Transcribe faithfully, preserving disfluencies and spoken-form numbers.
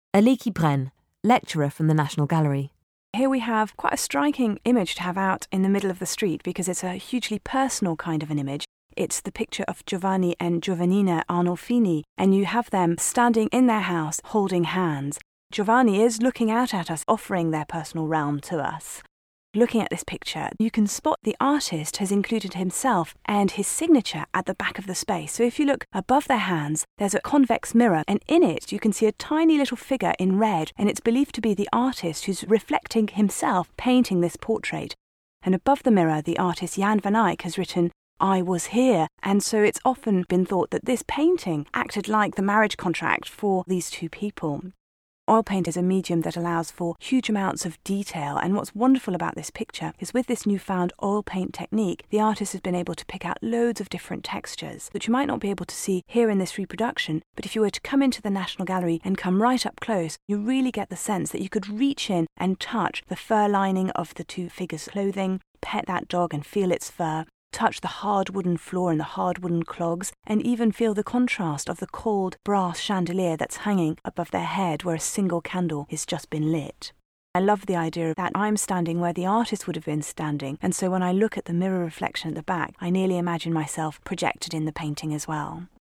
Aliki Bren, lecturer from the National Gallery. Here we have quite a striking image to have out in the middle of the street because it's a hugely personal kind of an image. It's the picture of Giovanni and Giovannina Arnolfini, and you have them standing in their house holding hands. Giovanni is looking out at us, offering their personal realm to us. Looking at this picture, you can spot the artist has included himself and his signature at the back of the space. So if you look above their hands, there's a convex mirror, and in it you can see a tiny little figure in red, and it's believed to be the artist who's reflecting himself painting this portrait. And above the mirror, the artist Jan van Eyck has written, "I was here," and so it's often been thought that this painting acted like the marriage contract for these two people. Oil paint is a medium that allows for huge amounts of detail, and what's wonderful about this picture is with this newfound oil paint technique, the artist has been able to pick out loads of different textures that you might not be able to see here in this reproduction, but if you were to come into the National Gallery and come right up close, you really get the sense that you could reach in and touch the fur lining of the two figures' clothing, pet that dog and feel its fur, touch the hard wooden floor and the hard wooden clogs, and even feel the contrast of the cold brass chandelier that's hanging above their head where a single candle has just been lit. I love the idea that I'm standing where the artist would have been standing, and so when I look at the mirror reflection at the back, I nearly imagine myself projected in the painting as well.